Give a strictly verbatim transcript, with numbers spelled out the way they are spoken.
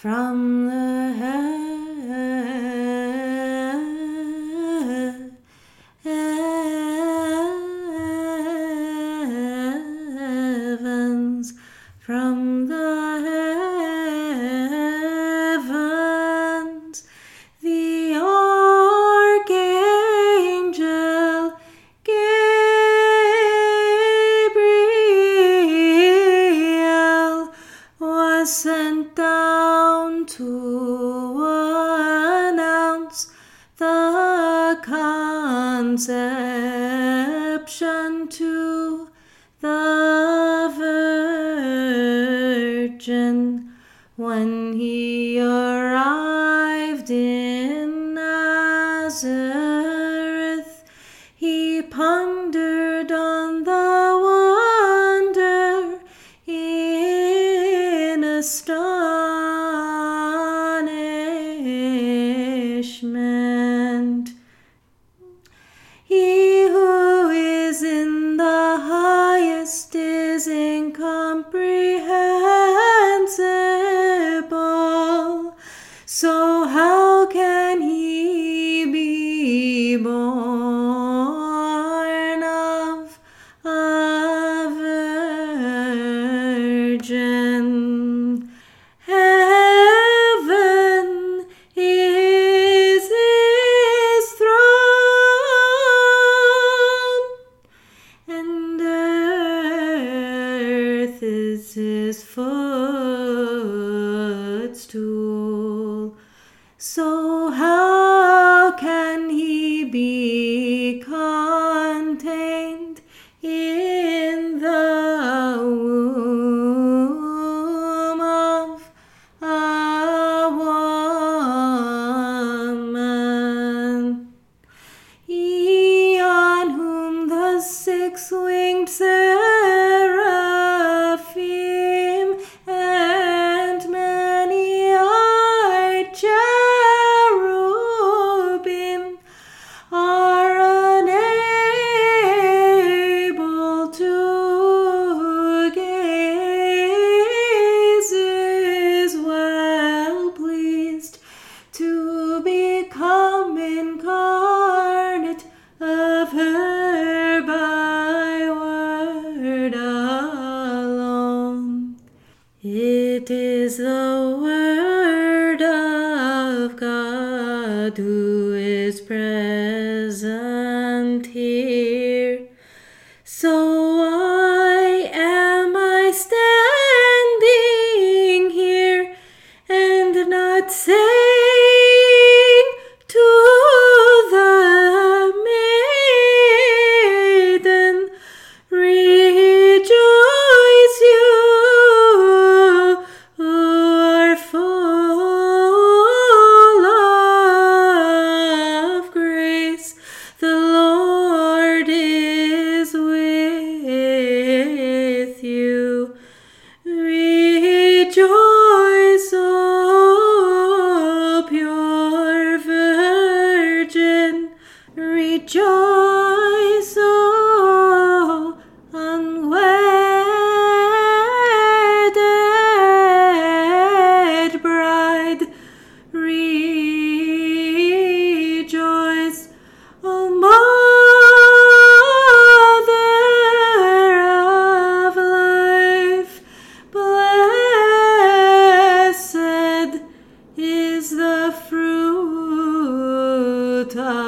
from the heavens, from the heavens, the archangel Gabriel was sent down to announce the conception to the Virgin. When he arrived in Nazareth, he pondered on the wonder in astonishment. He who is in the highest is incomprehensible. So how can he be born of a virgin? Heaven is his throne, and earth is his footstool. So how can he be contained in the womb of a woman? He on whom the six-winged seraphim and many-eyed cherubim are unable to gaze, is well pleased to become incarnate of her by word alone. It is the word of God who is present here. So why am I standing here and not saying to the maiden, rejoice, you who are full of grace, the Lord is with you. Rejoice, O pure Virgin, rejoice, O unwedded bride, rejoice, O mother of life. Blessed is the fruit of